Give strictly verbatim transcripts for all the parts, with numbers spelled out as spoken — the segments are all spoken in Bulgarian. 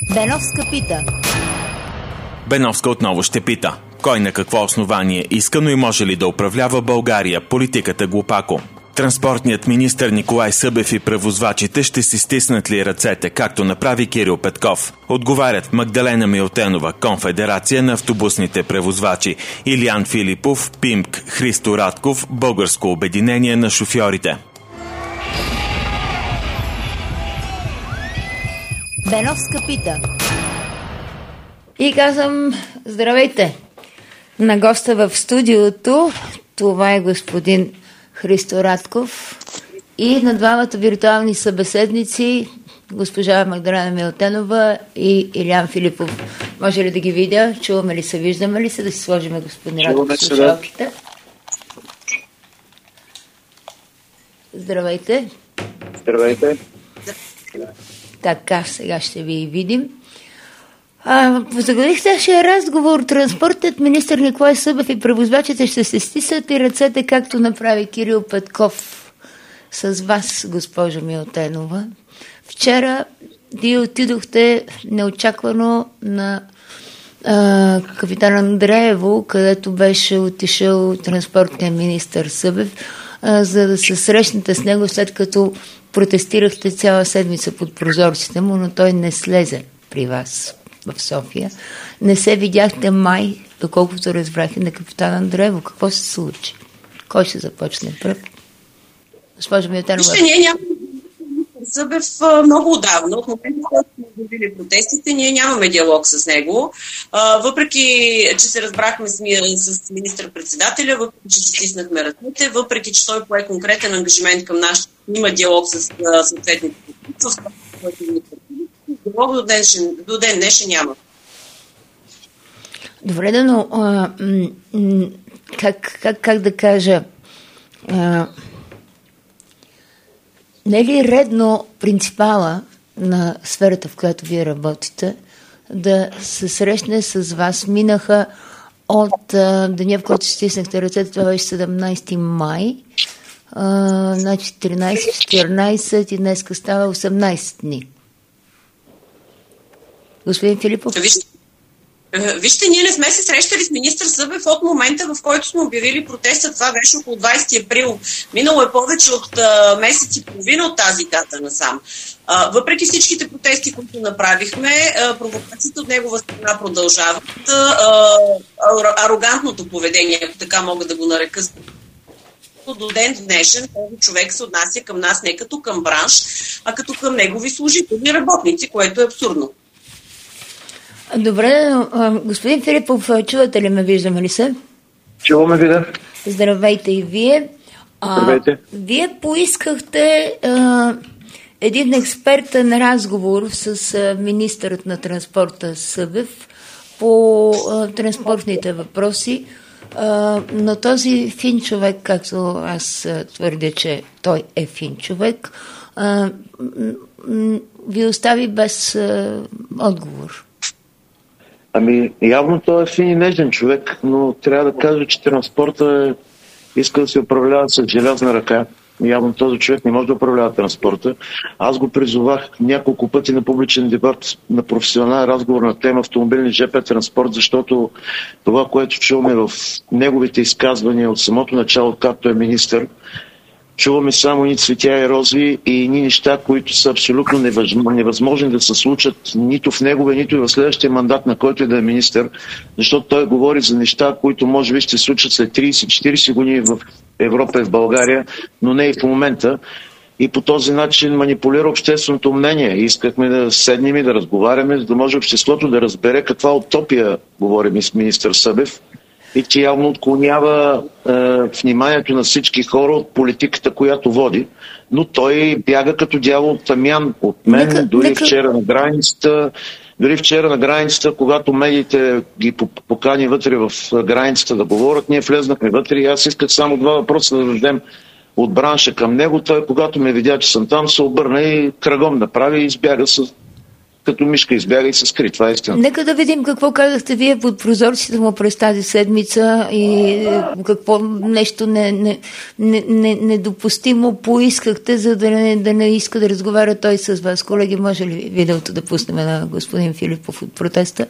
Беновска пита. Беновска отново ще пита. Кой на какво основание иска, но и може ли да управлява България? Политиката глупако. Транспортният министър Николай Събев и превозвачите ще си стиснат ли ръцете, както направи Кирил Петков? Отговарят Магдалена Милтенова, Конфедерация на автобусните превозвачи, Илиян Филипов, ПИМК, Христо Радков, Българско обединение на шофьорите. Беновска пита. И казвам, здравейте на госта в студиото. Това е господин Христо Радков и на двамата виртуални събеседници, госпожа Магдалена Милтенова и Илиян Филипов. Може ли да ги видя? Чуваме ли се? Виждаме ли се? Да си сложим господин Радков в слушалките. Здравейте. Здравейте. Така, сега ще ви видим. Заглавих нашия разговор. Транспортът министър Николай Събев и превозвачите ще се стиснат и ръцете, както направи Кирил Петков с вас, госпожо Милтенова. Вчера вие отидохте неочаквано на а, капитан Андреево, където беше отишъл транспортният министър Събев, а, за да се срещнете с него, след като протестирахте цяла седмица под прозорците му, но той не слезе при вас в София. Не се видяхте май, доколкото разбрахте, на капитан Андреево. Какво се случи? Кой ще започне пръв? Госпожа Милтенова. Вижте, ние нямаме Събев много отдавна. От момента, когато сме обявили протестите, ние нямаме диалог с него. Въпреки, че се разбрахме с, с министър-председателя, въпреки, че стиснахме ръцете, въпреки, че той пое конкретен ангажимент към нас, има диалог с съответните правителства, в който ни диалог до ден, до ден днешен няма. Добре, да, но а, м- м- как, как, как да кажа... А, не е ли редно принципала на сферата, в която вие работите, да се срещне с вас? Минаха от а, деня, в който стиснахте ръцете, това беше седемнайсети май, а, значи тринайсет, четиринайсет и днеска става осемнайсет дни. Господин Филипов? Вижте, вижте, ние не сме се срещали с министър Събев от момента, в който сме обявили протеста. Това беше около двайсети април. Минало е повече от а, месец и половина от тази дата насам. А, въпреки всичките протести, които направихме, а, провокациите от негова страна продължават. А, а, арогантното поведение, ако така мога да го нарека, до ден днешен този човек се отнася към нас не като към бранш, а като към негови служители, работници, което е абсурдно. Добре, господин Филипов, чувате ли ме, виждаме ли се? Чуваме ви, да. Здравейте и вие. Здравейте. А, вие поискахте а, един експертен разговор с а, министърът на транспорта Събев по а, транспортните въпроси, а, но този фин човек, както аз а, твърдя, че той е фин човек, а, м- ви остави без а, отговор. Ами, явно той е фин и нежен човек, но трябва да кажа, че транспорта иска да се управлява с желязна ръка. Явно този човек не може да управлява транспорта. Аз го призовах няколко пъти на публичен дебат, на професионален разговор на тема автомобилни ЖП транспорт, защото това, което чуваме в неговите изказвания от самото начало, както е министър, чуваме само ни цветя и рози и ни неща, които са абсолютно невъзможни да се случат нито в неговия, нито и в следващия мандат, на който и да е министър, защото той говори за неща, които може би ще се случат след трийсет-четирийсет години в Европа и в България, но не и в момента. И по този начин манипулира общественото мнение. Искахме да седнем и да разговаряме, за да може обществото да разбере каква утопия говори министър Събев, и че явно отклонява е, вниманието на всички хора от политиката, която води. Но той бяга като дявол от тамян от мен, нека, дори нека... вчера на границата, дори вчера на границата, когато медиите ги покани вътре в границата да говорят, ние влезнахме вътре и аз исках само два въпроса да дадем от бранша към него. Той, когато ме видя, че съм там, се обърна и кръгом направи и избяга с като мишка избяга и се скри. Това е истина. Нека да видим какво казахте вие под прозорците му през тази седмица и какво нещо не, не, не, не, недопустимо поискахте, за да не, да не иска да разговаря той с вас. Колеги, може ли видеото да пуснем на господин Филипов от протеста?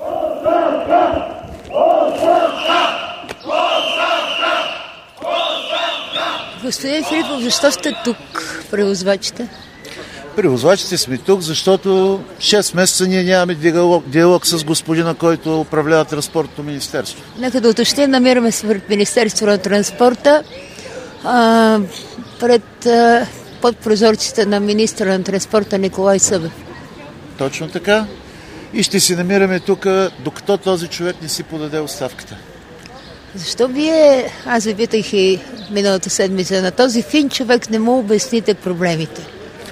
Господин Филипов, защо сте тук, превозвачите? Превозвачите сме тук, защото шест месеца ние нямаме диалог, диалог с господина, който управлява транспортното министерство. Нека да уточним, намираме се пред Министерството на транспорта, а, пред, а, под прозорците на министъра на транспорта Николай Събев. Точно така. И ще си намираме тук, докато този човек не си подаде оставката. Защо вие, аз ви питах и миналата седмица, на този фин човек не му обясните проблемите?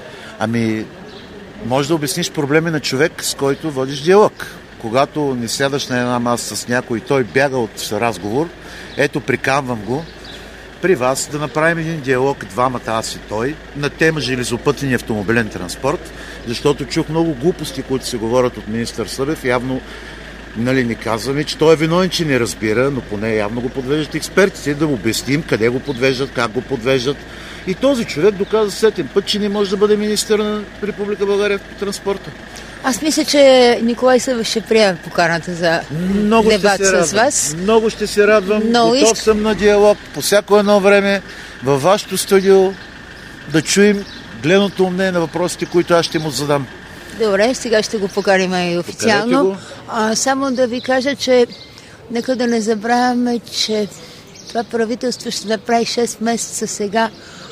Ами, може да обясниш проблеми на човек, с който водиш диалог. Когато не сядаш на една маса с някой, той бяга от разговор, ето приканвам го при вас да направим един диалог, двамата аз и той, на тема железопътен и автомобилен транспорт, защото чух много глупости, които се говорят от министър Събев. Явно, нали, не казваме, че той е виновен, че не разбира, но поне явно го подвеждат експертите, да му обясним къде го подвеждат, как го подвеждат. И този човек доказа сетен път, че не може да бъде министър на Република България по транспорта. Аз мисля, че Николай Събев ще приеме поканата за Много дебат с с вас. Много ще се радвам. Но Готов иск... съм на диалог по всяко едно време във вашето студио да чуем гледното мнение на въпросите, които аз ще му задам. Добре, сега ще го поканим и официално. А, само да ви кажа, че нека да не забравяме, че това правителство ще направи шест месеца сега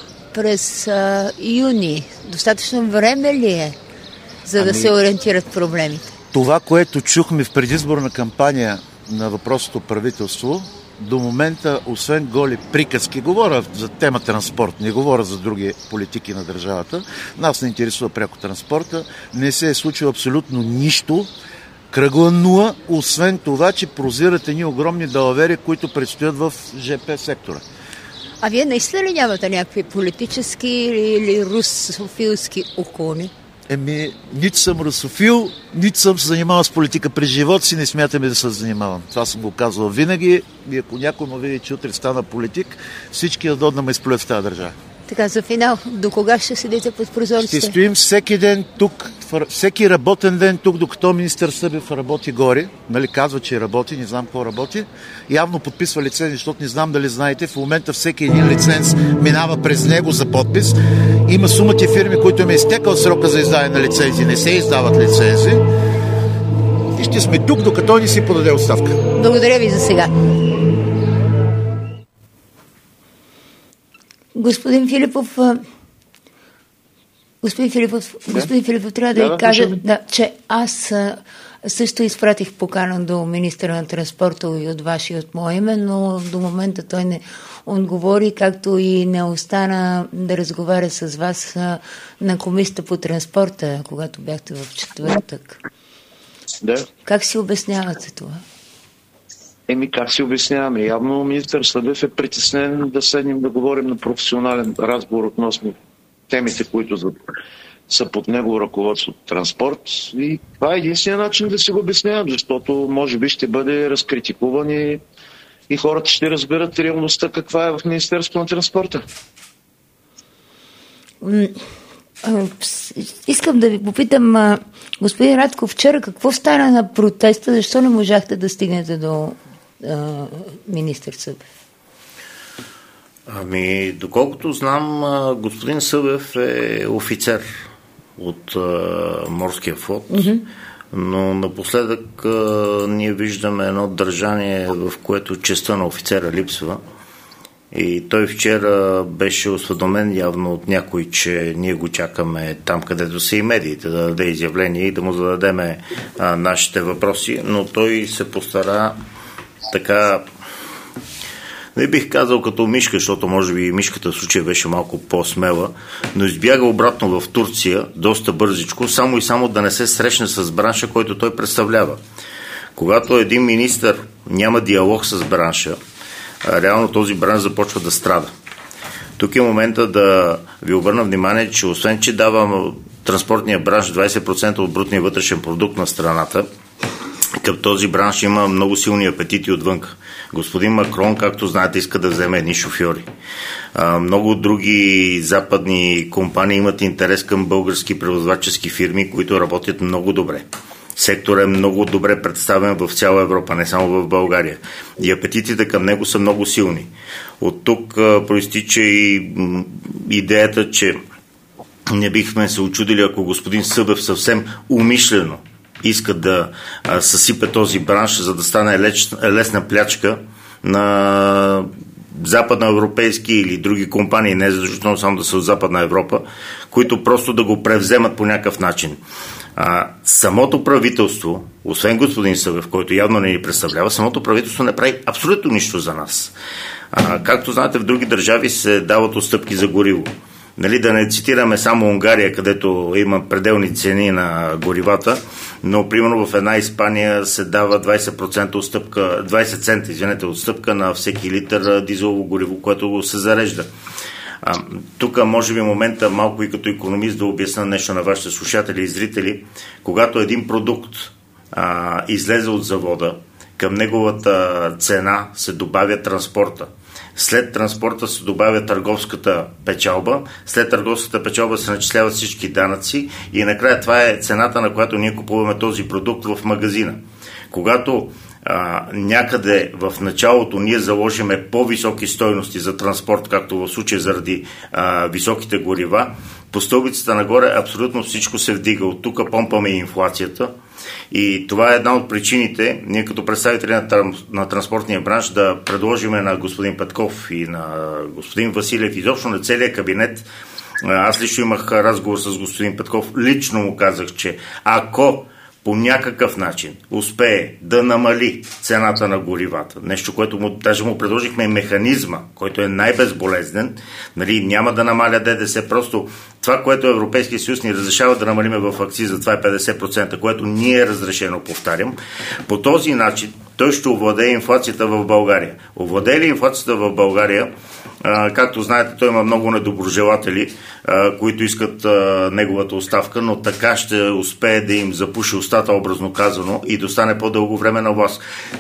през а, юни. Достатъчно време ли е, за ами, да се ориентират проблемите? Това, което чухме в предизборна кампания на въпросното правителство, до момента, освен голи приказки, говоря за тема транспорт, не говоря за други политики на държавата, нас не интересува пряко транспорта, не се е случило абсолютно нищо, кръгла нула, освен това, че прозират едни огромни далавери, които предстоят в ЖП сектора. А вие наистина ли нямате някакви политически или русофилски уклони? Еми, нито съм русофил, нито съм се занимавал с политика през живота си, не смятаме да се занимавам. Това съм го казвал винаги и ако някой му види, че утре стана политик, всички да дойдат да ме изплюят в тази държава. Така, за финал, до кога ще седите под прозорците? Ще стоим всеки ден тук, всеки работен ден тук, докато министър Събев работи горе. Нали, казва, че работи, не знам какво работи. Явно подписва лиценз, защото не знам дали знаете, в момента всеки един лиценз минава през него за подпис. Има сумати фирми, които им е изтекал срока за издаване на лицензи, не се издават лицензи. И ще сме тук, докато ни си подаде оставка. Благодаря ви за сега. Господин Филипов, господин Филипов, да. господин Филипов, трябва да, да ви кажа, да, че аз също изпратих покана до министъра на транспорта и от ваше и от мое име, но до момента той не отговори, както и не остана да разговаря с вас на комисията по транспорта, когато бяхте в четвъртък. Да. Как си обяснявате това? Еми, как си обясняваме? Явно министър Събев е притеснен да седнем да говорим на професионален разговор относно темите, които са под него ръководство транспорт. И това е единствения начин да си го обяснявам, защото може би ще бъде разкритикуван и, и хората ще разберат реалността каква е в Министерството на транспорта. Искам да ви попитам, господин Радков, вчера какво стана на протеста? Защо не можахте да стигнете до а, министър Събев? Ами, доколкото знам, господин Събев е офицер от а, морския флот, mm-hmm. но напоследък а, ние виждаме едно държание, в което честта на офицера липсва. И той вчера беше осведомен явно от някой, че ние го чакаме там, където са и медиите, да даде изявление и да му зададеме а, нашите въпроси, но той се постара така, не бих казал като мишка, защото може би мишката в случая беше малко по-смела, но избяга обратно в Турция доста бързичко, само и само да не се срещне с бранша, който той представлява. Когато един министър няма диалог с бранша, реално този бранш започва да страда. Тук е момента да ви обърна внимание, че освен, че дава транспортния бранш двайсет процента от брутния вътрешен продукт на страната. Към този бранш има много силни апетити отвън. Господин Макрон, както знаете, иска да вземе едни шофьори. А, много други западни компании имат интерес към български превозвачески фирми, които работят много добре. Секторът е много добре представен в цяла Европа, не само в България. И апетитите към него са много силни. От тук а, проистича и м, идеята, че не бихме се очудили, ако господин Събев съвсем умишлено иска да а, съсипе този бранш, за да стане леч, лесна плячка на западноевропейски или други компании, не задължително само да са от Западна Европа, които просто да го превземат по някакъв начин. А, самото правителство, освен господин Събев, който явно не ни представлява, самото правителство не прави абсолютно нищо за нас. А, както знаете, в други държави се дават отстъпки за гориво. Нали, да не цитираме само Унгария, където има пределни цени на горивата, но примерно в една Испания се дава двайсет процента отстъпка, двайсет цента, извинете, отстъпка на всеки литър дизелово гориво, което се зарежда. А, тук може би момента малко и като икономист да обясня нещо на вашите слушатели и зрители. Когато един продукт а, излезе от завода, към неговата цена се добавя транспорта. След транспорта се добавя търговската печалба, след търговската печалба се начисляват всички данъци и накрая това е цената, на която ние купуваме този продукт в магазина. Когато а, някъде в началото ние заложиме по-високи стойности за транспорт, както в случая заради а, високите горива, по стълбицата нагоре абсолютно всичко се вдига. От тук помпаме и инфлацията. И това е една от причините, ние като представители на, на транспортния бранш да предложиме на господин Петков и на господин Василев, изобщо на целия кабинет. Аз лично имах разговор с господин Петков, лично му казах, че ако по някакъв начин успее да намали цената на горивата, нещо, което му, даже му предложихме механизма, който е най-безболезнен, нали, няма да намаля ДДС, просто това, което Европейския съюз ни разрешава да намалиме в акциза, това е петдесет процента, което ни е разрешено, повтарям. По този начин той ще овладее инфлацията в България. Овладее ли инфлацията в България? А, както знаете, той има много недоброжелатели, а, които искат а, неговата оставка, но така ще успее да им запуши устата, образно казано, и да остане по-дълго време на власт.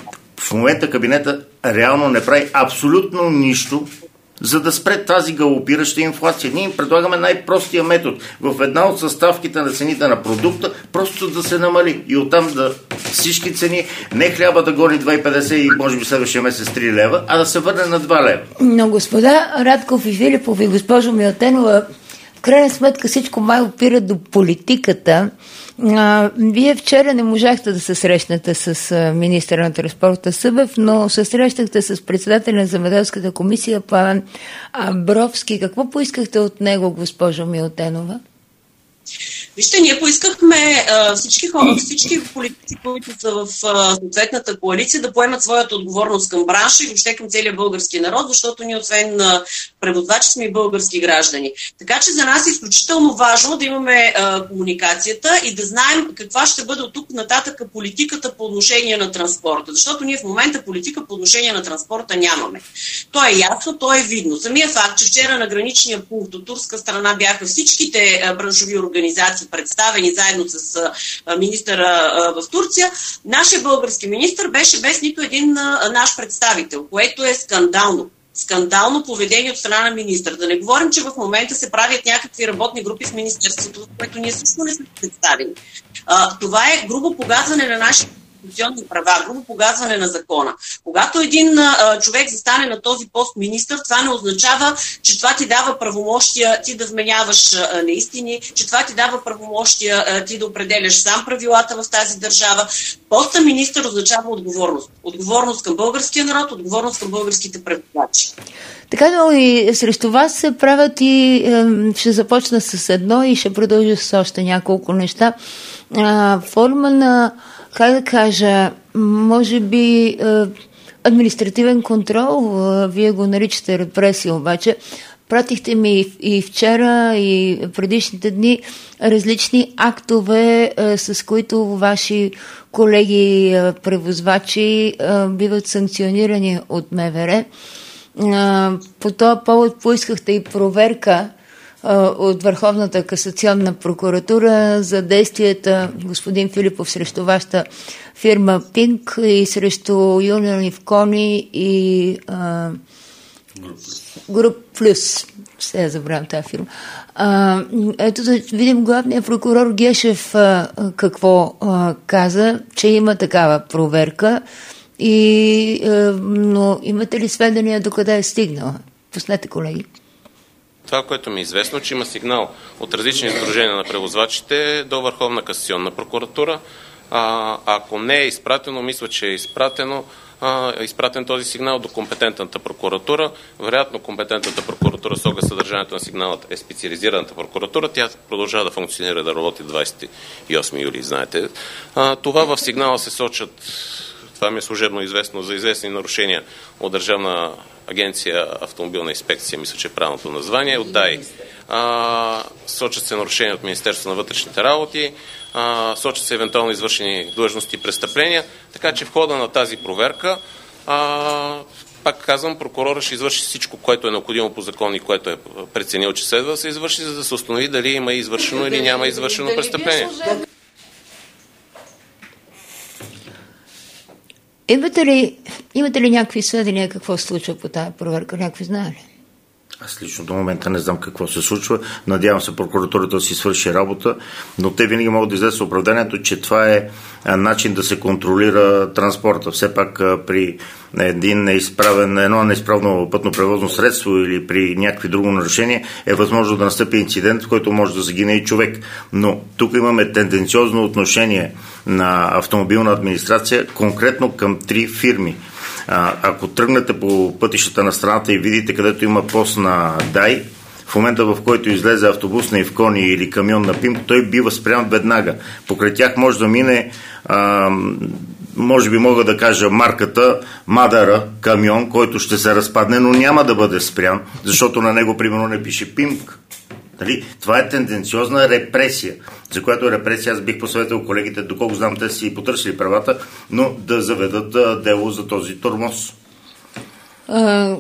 В момента кабинета реално не прави абсолютно нищо, за да спре тази галопираща инфлация. Ние им предлагаме най-простия метод. В една от съставките на цените на продукта просто да се намали. И оттам да всички цени, не хляба да гони два и петдесет и може би следващия месец три лева, а да се върне на два лева. Но господа Радков и Филипов и госпожо Милтенова, в крайна сметка всичко май опира до политиката. А, вие вчера не можахте да се срещнете с а, министъра на транспорта Събев, но се срещахте с председателя на земеделската комисия Павел Абровски. Какво поискахте от него, госпожо Милтенова? Вижте, ние поискахме а, всички хора, всички политици, които са в а, съответната коалиция, да поемат своята отговорност към бранша и въобще към целия български народ, защото ние освен а, превозвачи сме и български граждани. Така че за нас е изключително важно да имаме а, комуникацията и да знаем каква ще бъде от тук нататък политиката по отношение на транспорта. Защото ние в момента политика по отношение на транспорта нямаме. То е ясно, то е видно. Самия факт, че вчера на граничния пункт от турска страна бяха всичките а, браншови организации представени заедно с а, министъра а, в Турция, нашия български министър беше без нито един а, наш представител, което е скандално. Скандално поведение от страна на министър. Да не говорим, че в момента се правят някакви работни групи с министерството, в което ние също не сме представени. А, това е грубо погазване на нашите конституционни права, грубо погазване на закона. Когато един а, човек застане на този пост министър, това не означава, че това ти дава правомощия ти да вменяваш а, неистини, че това ти дава правомощия а, ти да определяш сам правилата в тази държава. Поста министър означава отговорност. Отговорност към българския народ, отговорност към българските превозвачи. Така, но и срещу вас се правят и е, ще започна с едно и ще продължа с още няколко неща. А, форма на, как да кажа, може би е, административен контрол, е, вие го наричате репресия, обаче пратихте ми и, и вчера, и предишните дни различни актове, е, с които ваши колеги е, превозвачи е, биват санкционирани от МВР. По този повод поискахте и проверка от Върховната касационна прокуратура за действията господин Филипов срещу вашата фирма Пинк и срещу Union of Кони и а, Груп Плюс. Все я забравям тази фирма. А, ето да видим главният прокурор Гешев а, какво а, каза, че има такава проверка. И, а, но имате ли сведения до къде е стигнала? Пуснете, колеги. Това, което ми е известно, че има сигнал от различни сдружения на превозвачите до Върховна касационна прокуратура. А, ако не е изпратено, мисля, че е изпратено, а, е изпратен този сигнал до компетентната прокуратура. Вероятно, компетентната прокуратура с оглед съдържанието на сигналът е специализираната прокуратура. Тя продължава да функционира, да работи двадесет и осми юли, знаете. А, това в сигнала се сочат, това ми е служебно известно, за известни нарушения от Държавна агенция Автомобилна инспекция, мисля, че е правилното название, от ДАИ. А, сочат се нарушения от Министерството на вътрешните работи, а, сочат се евентуално извършени длъжности и престъпления, така че в хода на тази проверка, а, пак казвам, прокурора ще извърши всичко, което е необходимо по закон и което е преценил, че следва да се извърши, за да се установи дали има извършено или няма извършено престъпление. Имате ли, имате ли някакви сведения какво се случва по тази проверка? Някакви знае ли? Аз лично до момента не знам какво се случва. Надявам се прокуратурата да си свърши работа, но те винаги могат да излезат с оправданието, че това е начин да се контролира транспорта. Все пак при един неизправен, едно неизправно пътно превозно средство или при някакви друго нарушение е възможно да настъпи инцидент, в който може да загине и човек. Но тук имаме тенденциозно отношение на автомобилна администрация конкретно към три фирми. А, ако тръгнете по пътищата на страната и видите където има пост на ДАИ, в момента в който излезе автобус на Ивкони или камион на Пимк, той бива спрян веднага. Покрай тях може да мине, а, може би мога да кажа марката Мадара камион, който ще се разпадне, но няма да бъде спрян, защото на него примерно не пише Пимк. Дали? Това е тенденциозна репресия, за която репресия аз бих посъветвал колегите, доколко знам, те си потърсили правата, но да заведат а, дело за този тормоз. А,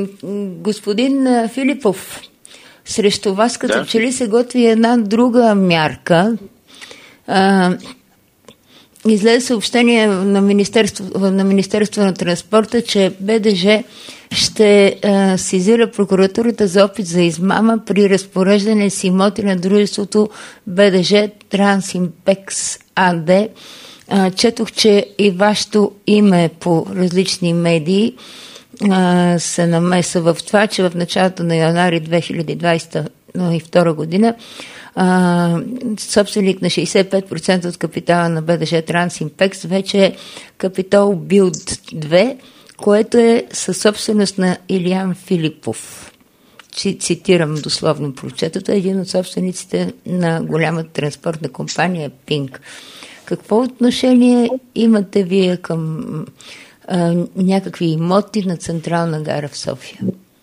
господин Филипов, срещу вас като да. че ли се готви една друга мярка? А, излезе съобщение на Министерство, на Министерство на транспорта, че БДЖ ще а, сезира прокуратурата за опит за измама при разпореждане с имоти на дружеството БДЖ Трансимпекс АД. А, четох, че и вашето име по различни медии а, се намеса в това, че в началото на януари две хиляди двадесет и втора година а, собственик на шейсет и пет процента от капитала на БДЖ Трансимпекс вече е Капитол Билд две, което е със собственост на Илиян Филипов. Цитирам дословно прочетото, е един от собствениците на голямата транспортна компания Пинк. Какво отношение имате вие към а, някакви имоти на Централна гара в София?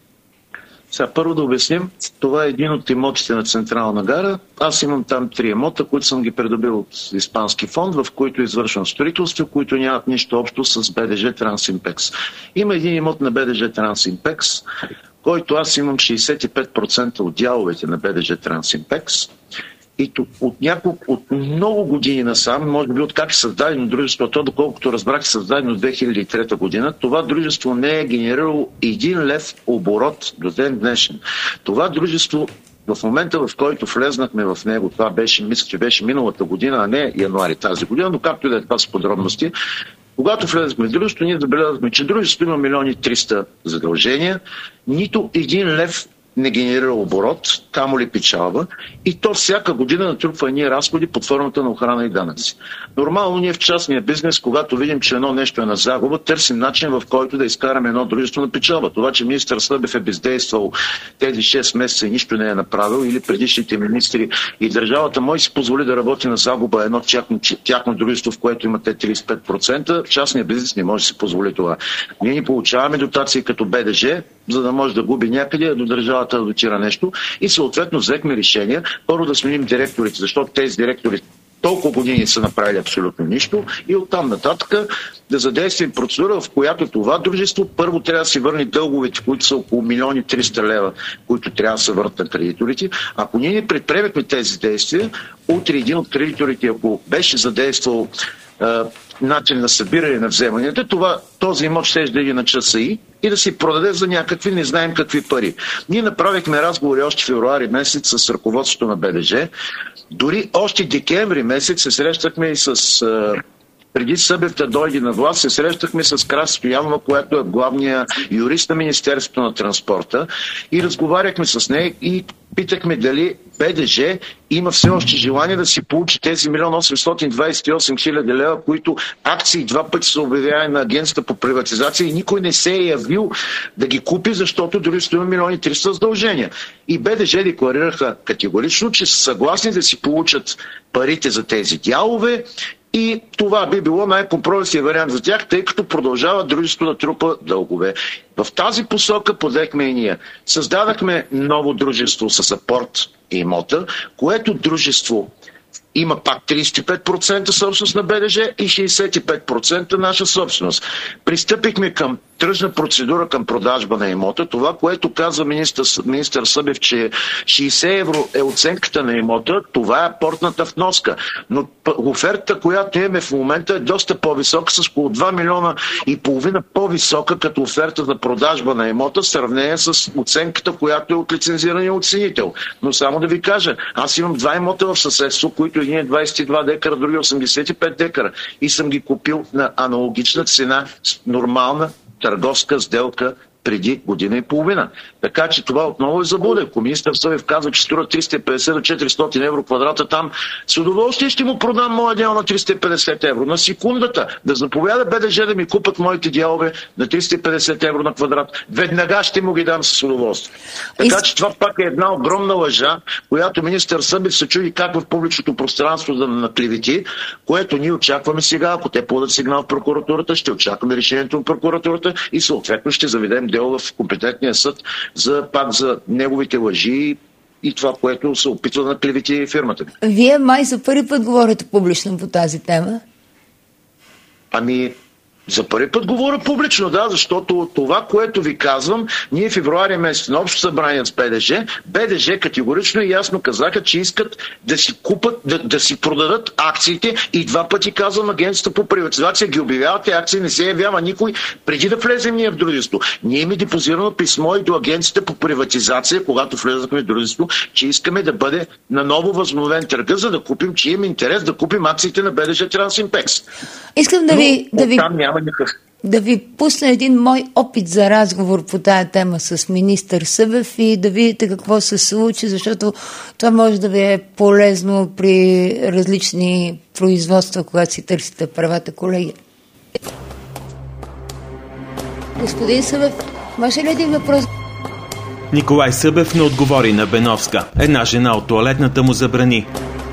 Сега първо да обясним, това е един от имотите на Централна гара. Аз имам там три имота, които съм ги придобил от испански фонд, в които извършвам строителство, които нямат нищо общо с БДЖ Трансимпекс. Има един имот на БДЖ Трансимпекс, който аз имам шейсет и пет процента от дяловете на БДЖ Трансимпекс. И от няколко, от много години насам, може би от как е създадено дружеството, доколкото разбрах, е създадено две хиляди и трета година, това дружество не е генерирало един лев оборот до ден днешен. Това дружество в момента, в който влезнахме в него, това беше, мисля, че беше миналата година, а не януари тази година, но както и да е това с подробности, когато влезахме в дружеството, ние забелязахме, че дружеството има милиони триста задължения, нито един лев не генерира оборот, камо ли печалба, и то всяка година натрупва едни разходи под формата на охрана и данъци. Нормално ние в частния бизнес, когато видим, че едно нещо е на загуба, търсим начин, в който да изкараме едно дружество на печалба. Това, че министър Събев е бездействал тези шест месеца и нищо не е направил, или предишните министри и държавата може си позволи да работи на загуба едно тяхно, тяхно дружество, в което имате тридесет и пет процента, частният бизнес не може да си позволи това. Ние ни получаваме дотации като БДЖ, за да може да губи някъде, до държавата да дотира нещо, и съответно взехме решение първо да сменим директорите, защото тези директори толкова години са направили абсолютно нищо и оттам нататък да задействим процедура, в която това дружество първо трябва да си върне дълговете, които са около милиони триста лева, които трябва да се върнат на кредиторите. Ако ние не предприемехме тези действия, утре един от кредиторите, ако беше задействал начин на събиране на вземанията, това, този имот ще да ги на ЧСИ и да си продаде за някакви, не знаем какви пари. Ние направихме разговори още в февруари месец с ръководството на БДЖ. Дори още декември месец се срещахме и с... Преди Събев да дойде на власт, се срещахме с Крас Стоянова, която е главния юрист на Министерството на транспорта, и разговаряхме с нея и питахме дали БДЖ има все още желание да си получи тези милион осемстотин двадесет и осем хиляди лева, които акции два пъти са обявявани на агенцията по приватизация и никой не се е явил да ги купи, защото дори стои милион и триста задължения. И БДЖ декларираха категорично, че са съгласни да си получат парите за тези дялове. И това би било най-компромисният вариант за тях, тъй като продължава дружеството да трупа дългове. В тази посока подехме и ние. Създадахме ново дружество с апорт и имота, което дружество има пак тридесет и пет процента собственост на БДЖ и шейсет и пет процента наша собственост. Пристъпихме към тръжна процедура към продажба на имота. Това, което казва министър, министър Събев, че шейсет евро е оценката на имота, това е апортната вноска. Но офертата, която имаме в момента, е доста по-висока, с около два милиона и половина по-висока като оферта за продажба на имота, в сравнение с оценката, която е от лицензирания оценител. Но само да ви кажа, аз имам два имота в съседство, които един е двадесет и два декара, други осемдесет и пет декара. И съм ги купил на аналогична цена, нормална търговска сделка преди година и половина. Така че това отново е заблуда. Ако министър Събев казва, че струва триста и петдесет до четиристотин евро квадрата там, с удоволствие ще му продам моя дял на триста и петдесет евро. На секундата да заповяда БДЖ да ми купат моите дялове на триста и петдесет евро на квадрат. Веднага ще му ги дам с удоволствие. Така че това пак е една огромна лъжа, която министър Събев се чуди как в публичното пространство да наклевети, което ние очакваме сега. Ако те подадат сигнал в прокуратурата, ще очакваме решението на прокуратурата и съответно ще заведем дело в компетентния съд за пак за неговите лъжи и това, което се опитва да наклевети фирмата. Вие май за първи път говорите публично по тази тема? Ами, за първи път говоря публично, да, защото това, което ви казвам, ние в февруари месец на общо събрание с БДЖ, БДЖ категорично и ясно казаха, че искат да си купат, да, да си продадат акциите и два пъти казвам, агенцията по приватизация ги обявява, те акции не се явява никой преди да влезем ние в дружество. Ние имаме депозирано писмо и до агенцията по приватизация, когато влезахме в дружество, че искаме да бъде наново възобновен търга, за да купим, че имаме интерес да купим акциите на БДЖ Трансимпекс. Искам да ви, Но, да ви... Да ви пусна един мой опит за разговор по тая тема с министър Събев и да видите какво се случи, защото това може да ви е полезно при различни производства, когато си търсите правата, колеги. Господин Събев, може ли един въпрос? Николай Събев не отговори на Беновска. Една жена от тоалетната му забрани.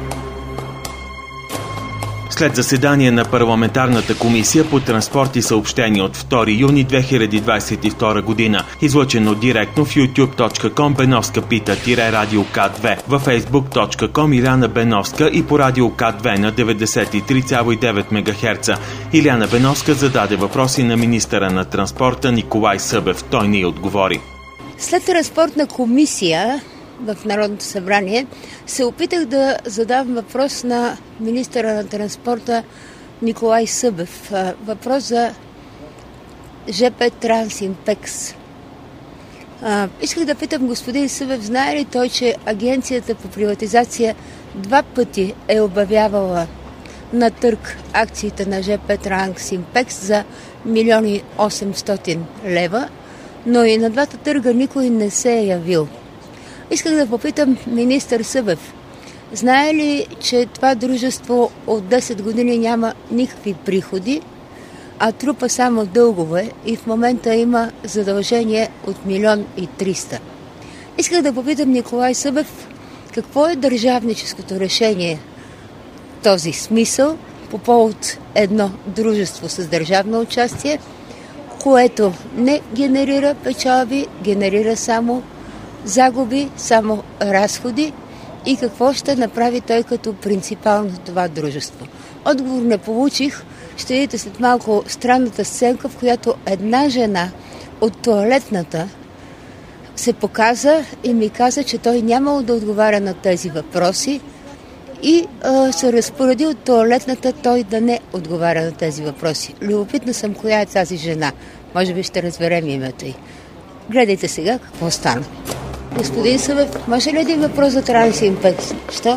След заседание на парламентарната комисия по транспорт и съобщения от втори юни две хиляди двадесет и втора година, излъчено директно в ютуб точка ком Беновска пита радио К две, във фейсбук точка ком Иляна Беновска и по радио К две на деветдесет и три цяло и девет мегахерца. Иляна Беновска зададе въпроси на министъра на транспорта Николай Събев. Той не й отговори. След транспортна комисия в Народното събрание се опитах да задам въпрос на министъра на транспорта Николай Събев. Въпрос за ЖП Трансимпекс. Исках да питам господин Събев, знае ли той, че агенцията по приватизация два пъти е обявявала на търг акциите на ЖП Трансимпекс за милиони осемстотин лева, но и на двата търга никой не се е явил. Исках да попитам министър Събев, знае ли, че това дружество от десет години няма никакви приходи, а трупа само дългове и в момента има задължение от милион и триста. Исках да попитам Николай Събев, какво е държавническото решение в този смисъл по повод едно дружество с държавно участие, което не генерира печалби, генерира само загуби, само разходи и какво ще направи той като принципал на това дружество. Отговор не получих. Ще видите след малко странната сценка, в която една жена от тоалетната се показа и ми каза, че той нямало да отговаря на тези въпроси и а, се разпореди от тоалетната той да не отговаря на тези въпроси. Любопитна съм коя е тази жена. Може би ще разберем името й. Гледайте сега какво стана. Господин Събев, може ли един въпрос за трансин пет? Що?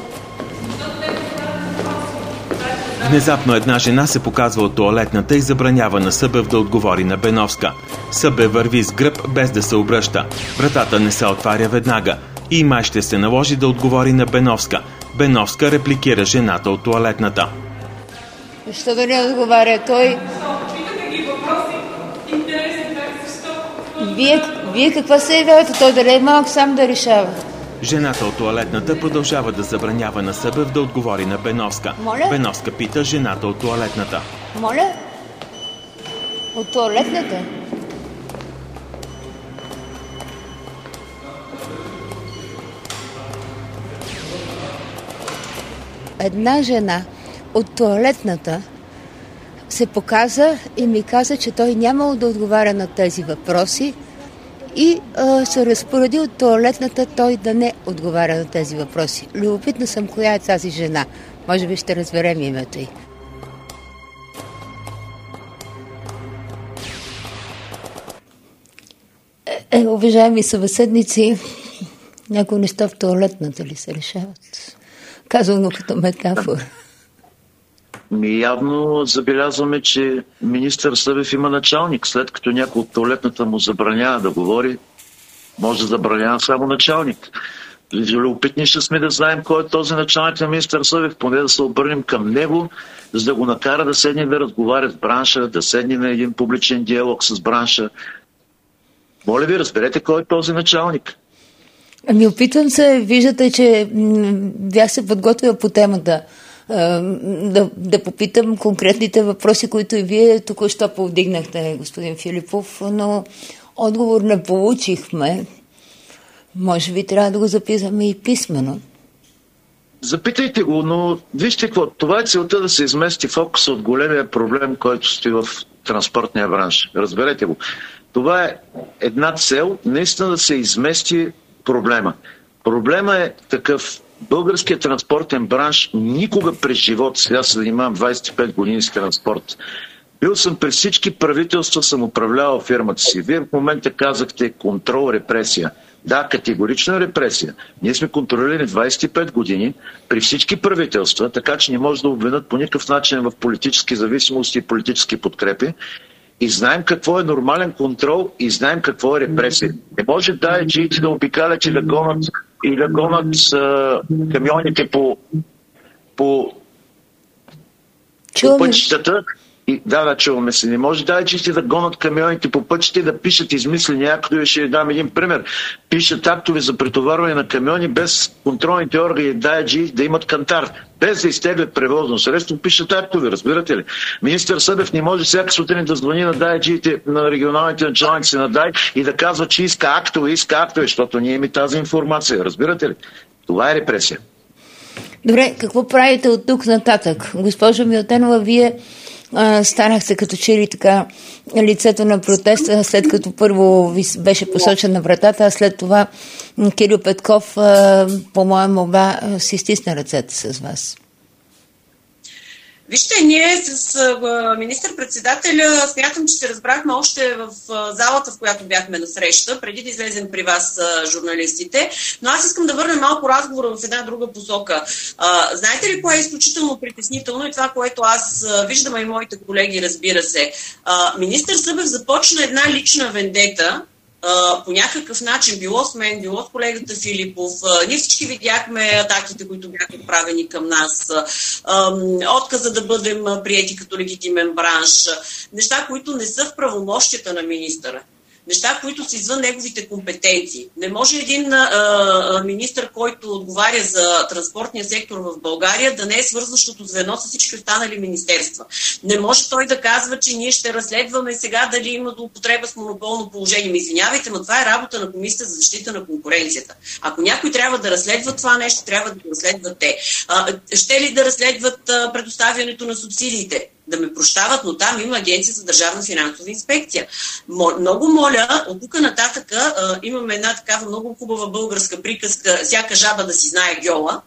Внезапно една жена се показва от тоалетната и забранява на Събев да отговори на Беновска. Събев върви с гръб без да се обръща. Вратата не се отваря веднага и май ще се наложи да отговори на Беновска. Беновска репликира жената от тоалетната. Защо да не отговаря той? Вие, вие какво се явявате? Той да не е малък сам да решава. Жената от тоалетната продължава да забранява на Събев да отговори на Беновска. Моля? Беновска пита жената от тоалетната. Моля? От тоалетната? Една жена от тоалетната се показа и ми каза, че той нямало да отговаря на тези въпроси и а, се разпореди от тоалетната той да не отговаря на тези въпроси. Любопитна съм коя е тази жена. Може би ще разберем името й. Е, е, уважаеми събеседници, някои неща в тоалетната ли се решават? Казано като метафора. Ми явно забелязваме, че министър Събев има началник. След като някой от туалетната му забранява да говори, може да забранява само началник. Любопитни ще сме да знаем кой е този началник на министър Събев, поне да се обърнем към него, за да го накара да седне да разговаря с бранша, да седне на един публичен диалог с бранша. Моля ви, разберете кой е този началник. Ами опитвам се, виждате, че бях се подготвила по темата. Да, да попитам конкретните въпроси, които и вие току-що повдигнахте, господин Филипов, но отговор не получихме. Може би трябва да го записаме и писмено. Запитайте го, но вижте какво. Това е целта да се измести фокуса от големия проблем, който стои в транспортния бранш. Разберете го. Това е една цел, наистина да се измести проблема. Проблема е такъв. Българският транспортен бранш никога през живота, сега се занимавам двадесет и пет години с транспорт. Бил съм през всички правителства, съм управлявал фирмата си. Вие в момента казахте контрол, репресия. Да, категорична репресия. Ние сме контролирали двадесет и пет години при всички правителства, така че не може да обвинят по никакъв начин в политически зависимости и политически подкрепи. И знаем какво е нормален контрол и знаем какво е репресия. Не може да е джиите да обикалят и да гонят и да гонят а, камионите по, по, по пътищата. И, да, да, чуваме се. Не може да е чисти да гонят камионите по пътища и да пишат измислени актове. Ще дам един пример. Пишат актове за претоварване на камиони без контролните органи да, да имат кантар. Без да изтеглят превозно средство, пишат актове, разбирате ли? Министър Събев не може всяка сутрин да звъни на дай-джиите, на регионалните началници на дай и да казва, че иска актове, иска актове, защото ние имаме тази информация, разбирате ли? Това е репресия. Добре, какво правите от тук нататък? Госпожо Милтенова, вие а, станахте като че ли така лицето на протеста, след като първо ви беше посочена вратата, а след това Кирил Петков, а, по моя молба, си стисна ръцете с вас. Вижте, ние с министър-председателя смятам, че се разбрахме още в залата, в която бяхме на среща, преди да излезем при вас журналистите, но аз искам да върна малко разговора в една друга посока. А, знаете ли кое е изключително притеснително и това, което аз виждам и моите колеги, разбира се. А, министър Събев започна една лична вендета, Uh, по някакъв начин, било с мен, било с колегата Филипов. Uh, ние всички видяхме атаките, които бяха отправени към нас. Uh, отказа да бъдем приети като легитимен бранш. Неща, които не са в правомощията на министъра. Неща, които са извън неговите компетенции. Не може един а, министър, който отговаря за транспортния сектор в България, да не е свързващото звено с всички останали министерства. Не може той да казва, че ние ще разследваме сега дали има злоупотреба с монополно положение. Ми извинявайте, но това е работа на Комисията за защита на конкуренцията. Ако някой трябва да разследва това нещо, трябва да го разследват те. А, ще ли да разследват а, предоставянето на субсидиите? Да ме прощават, но там има Агенция за държавна финансова инспекция. Много моля, от тук нататък а, имаме една такава много хубава българска приказка, всяка жаба да си знае гьола.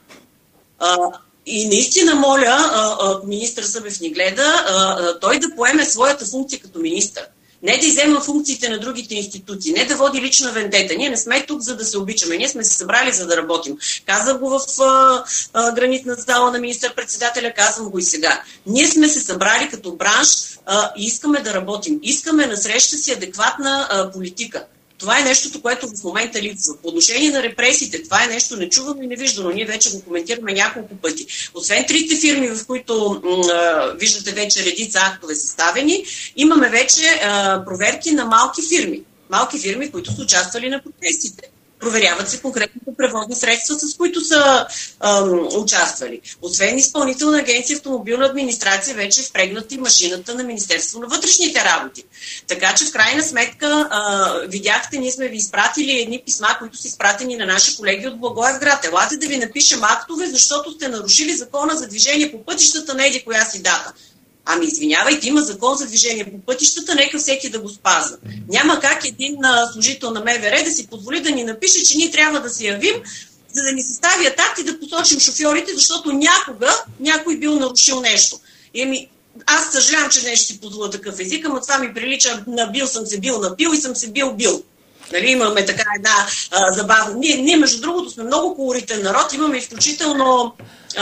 А, и наистина моля, ако министър Събев ни гледа, а, а, той да поеме своята функция като министър. Не да иззема функциите на другите институции, не да води лична вендета. Ние не сме тук, за да се обичаме. Ние сме се събрали, за да работим. Казах го в а, а, гранитна зала на министър-председателя, казвам го и сега. Ние сме се събрали като бранш а, и искаме да работим. Искаме насреща си адекватна а, политика. Това е нещото, което в момента липсва. По отношение на репресиите, това е нещо нечувано и невиждано. Ние вече го коментираме няколко пъти. Освен трите фирми, в които м- виждате вече редица актове съставени, имаме вече а, проверки на малки фирми. Малки фирми, които са участвали на протестите. Проверяват се конкретните превозни средства, с които са ам, участвали. Освен Изпълнителна агенция автомобилна администрация, вече е впрегнати машината на Министерство на вътрешните работи. Така че в крайна сметка а, видяхте, ние сме ви изпратили едни писма, които са изпратени на наши колеги от Благоевград. Елате да ви напишем актове, защото сте нарушили закона за движение по пътищата на еди коя си дата. Ами извинявайте, има закон за движение по пътищата, нека всеки да го спазва. Няма как един а, служител на МВР да си позволи да ни напише, че ние трябва да се явим, за да ни състави акт и да посочим шофьорите, защото някога някой бил нарушил нещо. И ами, аз съжалявам, че не ще си позволя такъв език, ама това ми прилича на бил съм се бил напил и съм се бил бил. Нали, имаме така една а, забавна. Ние, ние, между другото, сме много колоритен народ, имаме изключително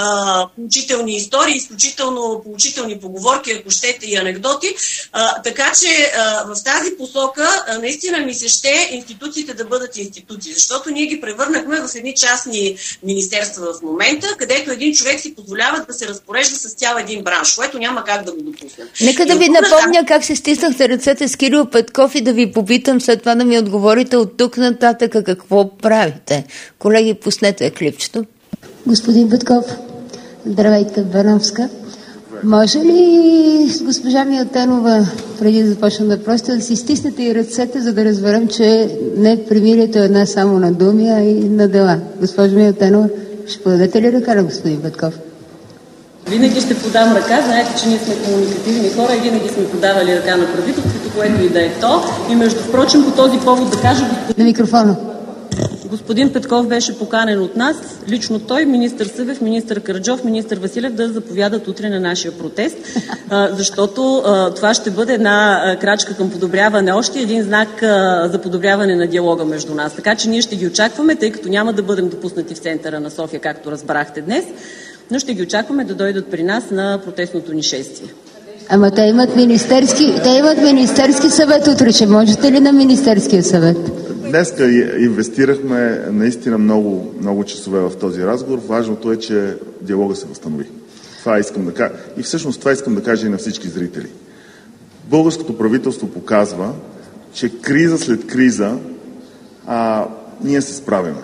а, поучителни истории, изключително поучителни поговорки, ако щете, и анекдоти. А, така че а, в тази посока а, наистина ми се ще институциите да бъдат институции, защото ние ги превърнахме в едни частни министерства в момента, където един човек си позволява да се разпорежда с цял един бранш, което няма как да го допуснем. Нека да ви напомня как се стиснахте ръцете с Кирил Петков и да ви попитам след това да ми отговорите от тук нататък какво правите. Колеги, пуснете клипчето. Господин Петков, здравейте, Бановска. Може ли с госпожа Милтенова, преди да започнем да просто, да си стиснете и ръцете, за да разберем, че не примирието е една само на думи, а и на дела? Госпожа Милтенова, ще подадете ли ръка на господин Петков? Винаги ще подам ръка. Знаете, че ние сме комуникативни хора и винаги сме подавали ръка на правителството, което и да е то. И между впрочем, по този повод да кажа... На микрофона. Господин Петков беше поканен от нас, лично той, министър Събев, министър Караджов, министър Василев да заповядат утре на нашия протест, защото това ще бъде една крачка към подобряване, още един знак за подобряване на диалога между нас. Така че ние ще ги очакваме, тъй като няма да бъдем допуснати в центъра на София, както разбрахте днес, но ще ги очакваме да дойдат при нас на протестното ни шествие. Ама те имат министерски, те имат министерски съвет утре. Ще можете ли на министерския съвет? Днеска инвестирахме наистина много, много часове в този разговор. Важното е, че диалога се възстанови. Това искам да кажа. И всъщност това искам да кажа и на всички зрители. Българското правителство показва, че криза след криза а, ние се справяме.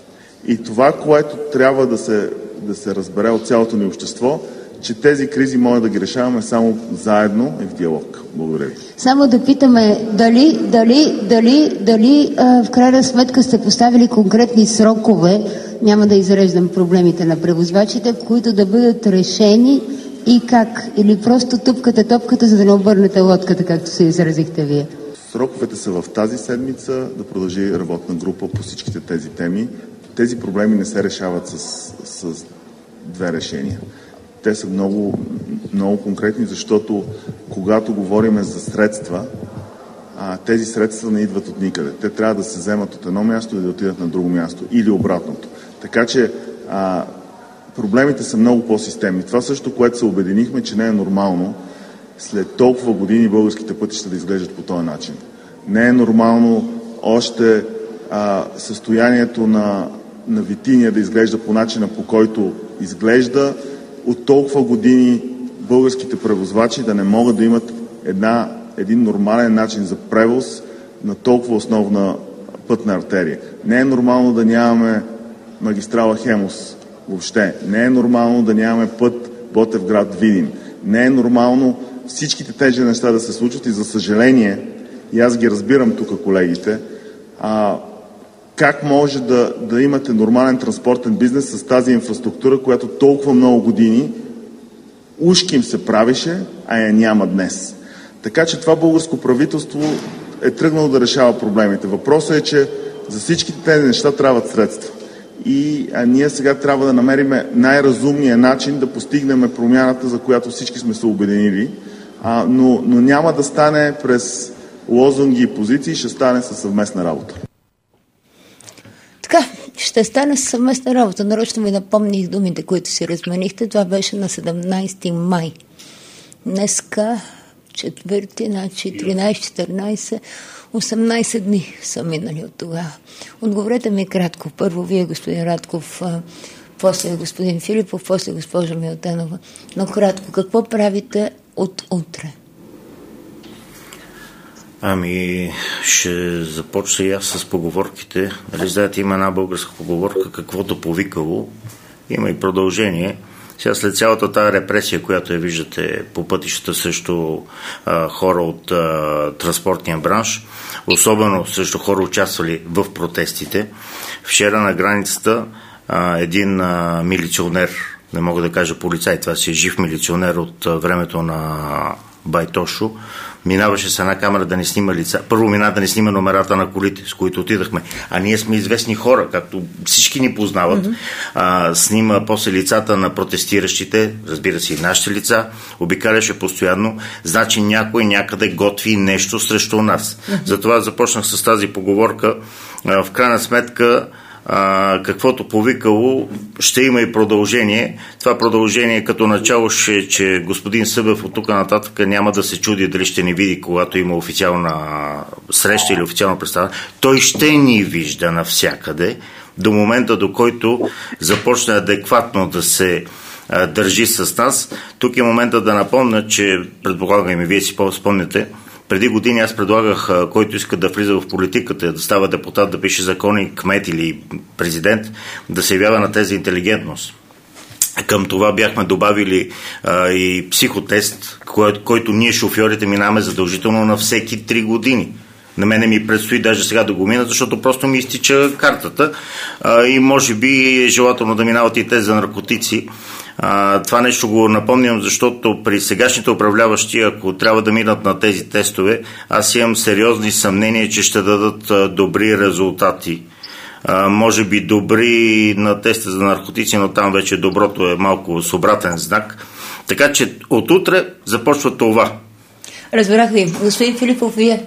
И това, което трябва да се, да се разбере от цялото ни общество, че тези кризи може да ги решаваме само заедно и в диалог. Благодаря ви. Само да питаме дали, дали, дали, дали а, в крайна сметка сте поставили конкретни срокове, няма да изреждам проблемите на превозвачите, които да бъдат решени и как? Или просто тупкате топката, за да не обърнете лодката, както се изразихте вие? Сроковете са в тази седмица да продължи работна група по всичките тези теми. Тези проблеми не се решават с, с две решения. Те са много, много конкретни, защото когато говорим за средства, а, тези средства не идват от никъде. Те трябва да се вземат от едно място и да отидат на друго място или обратното. Така че а, проблемите са много по-системни. Това също, което се обединихме, че не е нормално след толкова години българските пътища да изглеждат по този начин. Не е нормално още а, състоянието на, на Витиния да изглежда по начина, по който изглежда. От толкова години българските превозвачи да не могат да имат една, един нормален начин за превоз на толкова основна пътна артерия. Не е нормално да нямаме магистрала Хемус въобще. Не е нормално да нямаме път Ботевград-Видин. Не е нормално всичките тези неща да се случват и за съжаление, и аз ги разбирам тук колегите, а, как може да, да имате нормален транспортен бизнес с тази инфраструктура, която толкова много години ушки им се правеше, а я няма днес. Така че това българско правителство е тръгнало да решава проблемите. Въпросът е, че за всичките тези неща трябват средства. И а, ние сега трябва да намерим най-разумния начин да постигнем промяната, за която всички сме се обединили, а, но, но няма да стане през лозунги и позиции, ще стане със съвместна работа. Така, ще стане съвместна работа. Нарочно ви напомних думите, които си разменихте. Това беше на седемнайсети май. Днеска четвърти, значи тринайсет, четиринайсет, осемнайсет дни са минали от тогава. Отговорете ми кратко. Първо вие, господин Радков, после господин Филипов, после госпожа Милтенова. Но кратко, какво правите от утре? Ами, ще започна и аз с поговорките. Нали, знаете, има една българска поговорка, каквото повикало, има и продължение. Сега след цялата тази репресия, която я виждате по пътищата срещу а, хора от а, транспортния бранш, особено срещу хора участвали в протестите, вчера на границата а, един а, милиционер, не мога да кажа полицай, това си е жив милиционер от а, времето на Байтошо, минаваше с една камера да не снима лица. Първо мина да не снима номерата на колите, с които отидахме. А ние сме известни хора, както всички ни познават. Mm-hmm. А, снима после лицата на протестиращите, разбира се и нашите лица, обикаляше постоянно. Значи някой някъде готви нещо срещу нас. Mm-hmm. Затова започнах с тази поговорка. А, в крайна сметка А, каквото повикало, ще има и продължение. Това продължение като начало ще, че господин Събев от тук нататък няма да се чуди дали ще ни види, когато има официална среща или официално представяне. Той ще ни вижда навсякъде до момента, до който започне адекватно да се а, държи с нас. Тук е момента да напомня, че предполагам и вие си спомняте, преди години аз предлагах, който иска да влиза в политиката, да става депутат, да пише закони, кмет или президент, да се явява на тези интелигентност. Към това бяхме добавили а, и психотест, кой, който ние шофьорите минаваме задължително на всеки три години. На мене ми предстои даже сега да го мина, защото просто ми изтича картата а, и може би е желателно да минават и те за наркотици. А, това нещо го напомням, защото при сегашните управляващи, ако трябва да минат на тези тестове, аз имам сериозни съмнения, че ще дадат а, добри резултати. А, може би добри на теста за наркотици, но там вече доброто е малко с обратен знак. Така че от утре започва това. Разбрах ви. Господин Филипов, вие?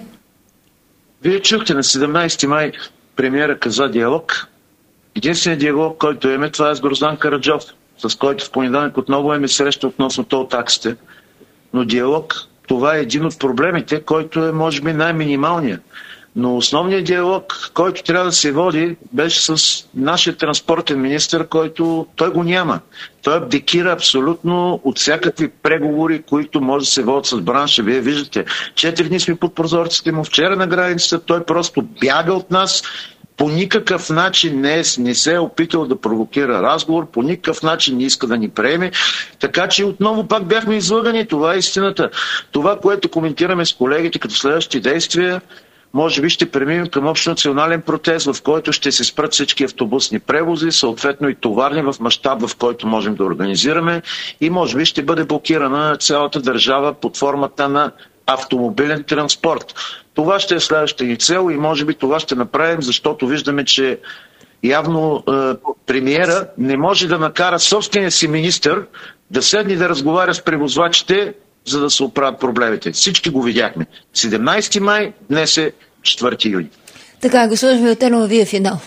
Вие чухте на седемнайсети май премиера каза диалог. Единственият диалог, който имаме, това е с Гроздан Караджов, с който в понеделник отново е ми среща относно тол таксите. Но диалог, това е един от проблемите, който е може би най-минималният. Но основният диалог, който трябва да се води, беше с нашия транспортен министър, който той го няма. Той абдикира абсолютно от всякакви преговори, които може да се водят с бранша. Вие виждате, четири дни сме под прозорците му, вчера на границата той просто бяга от нас. По никакъв начин не, е, не се е опитал да провокира разговор, по никакъв начин не иска да ни приеме. Така че отново пак бяхме излъгани. Това е истината. Това, което коментираме с колегите като следващи действия, може би ще преминем към общонационален протест, в който ще се спрат всички автобусни превози, съответно и товарни в мащаб, в който можем да организираме, и може би ще бъде блокирана цялата държава под формата на автомобилен транспорт. Това ще е следващата ни цел и може би това ще направим, защото виждаме, че явно е, премиера не може да накара собствения си министър да седне да разговаря с превозвачите, за да се оправят проблемите. Всички го видяхме. седемнайсети май, днес е четвърти юни. Така, госпожа Милтенова, вие финал.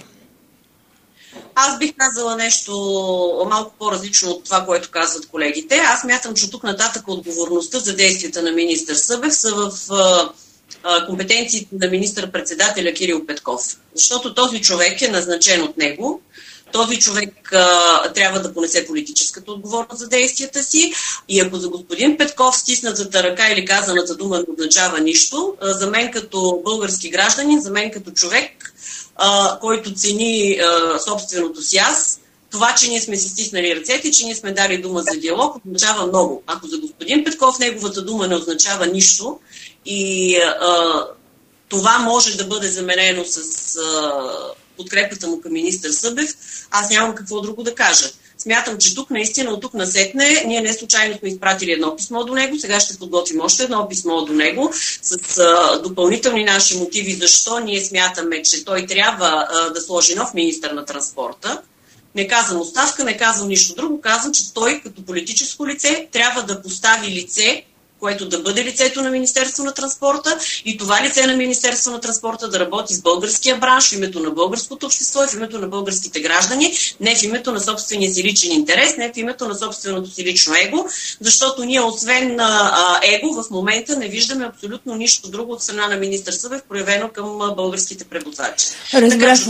Аз бих казала нещо малко по-различно от това, което казват колегите. Аз мятам, че тук нататък отговорността за действията на министър Събев са в а, а, компетенциите на министър-председателя Кирил Петков. Защото този човек е назначен от него. Този човек а, трябва да понесе политическата отговорност за действията си и ако за господин Петков стиснатата ръка или казаната дума не означава нищо, а, за мен като български гражданин, за мен като човек, а, който цени а, собственото си аз, това, че ние сме си стиснали ръцете, че ние сме дали дума за диалог, означава много. Ако за господин Петков неговата дума не означава нищо и а, това може да бъде заменено с а, подкрепата му към министър Събев, аз нямам какво друго да кажа. Смятам, че тук наистина от тук насетне, ние не случайно сме изпратили едно писмо до него, сега ще подготвим още едно писмо до него с а, допълнителни наши мотиви, защо ние смятаме, че той трябва а, да сложи нов министър на транспорта. Не казвам оставка, не казвам нищо друго, казвам, че той като политическо лице трябва да постави лице, което да бъде лицето на Министерство на транспорта и това лице на Министерство на транспорта да работи с българския бранш в името на българското общество и в името на българските граждани, не в името на собствения си личен интерес, не в името на собственото си лично его, защото ние освен на его в момента не виждаме абсолютно нищо друго от страна на министър Събев, проявено към българските превозвачи. Разбрах.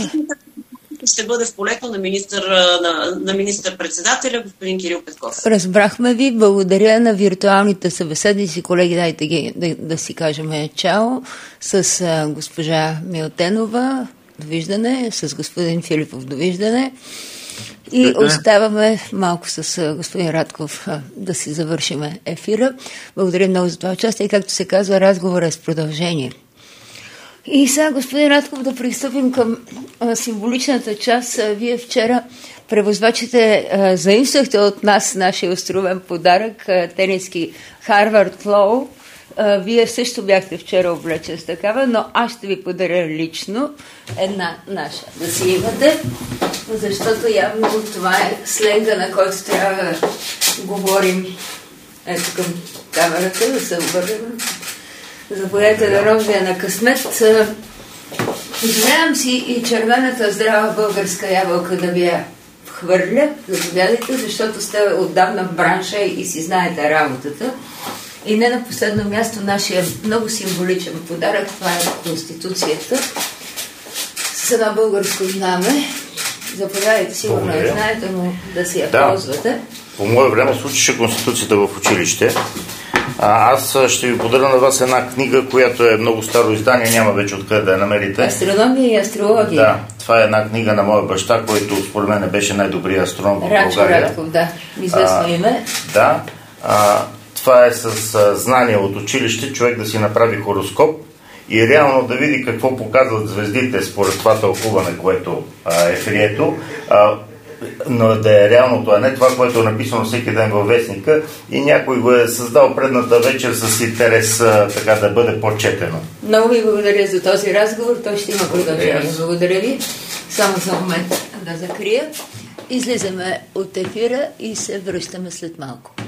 Ще бъде в полето на, министър, на, на министър-председателя господин Кирил Петков. Разбрахме ви. Благодаря на виртуалните събеседници. Колеги, дайте ги да, да си кажем чао с а, госпожа Милтенова. Довиждане. С господин Филипов. Довиждане. И да, оставаме малко с а, господин Радков а, да си завършиме ефира. Благодаря много за това участие. И както се казва, разговор е с продължение. И сега, господин Радков, да пристъпим към а, символичната част. А, вие вчера, превозвачите, а, заимствахте от нас нашия островен подарък, а, тениски Harvard Flow. А, вие също бяхте вчера облечен с такава, но аз ще ви подаря лично една наша. Да си имате, защото явно това е сленга, на който трябва да говорим. Ето към камерата, да се обърнем. Заповядайте да розия на късмет. Позволявам си и червената здрава българска ябълка да ви я хвърля. Заповядайте, защото сте отдавна в бранша и си знаете работата. И не на последно място нашия много символичен подарък. Това е Конституцията с едно българско знаме. Заповядайте, сигурно я знаете, но да си я да. ползвате. По мое време случише Конституцията в училище. А, аз ще ви подаря на вас една книга, която е много старо издание, няма вече откъде да я намерите. Астрономия и астрология. Да, това е една книга на моя баща, който според мен беше най-добрият астроном в Рачо България. Радков, да, известно име. Да, а, това е с а, знания от училище, човек да си направи хороскоп и реално да види какво показват звездите според това тълкуване, което а, е прието. А, но да е реалното, а не това, което е написано всеки ден във вестника и някой го е създал предната вечер с интерес така да бъде по-четено. Много ви благодаря за този разговор. Той ще има продължение. Yes. Благодаря ви. Само за момент да закрия. Излизаме от ефира и се връщаме след малко.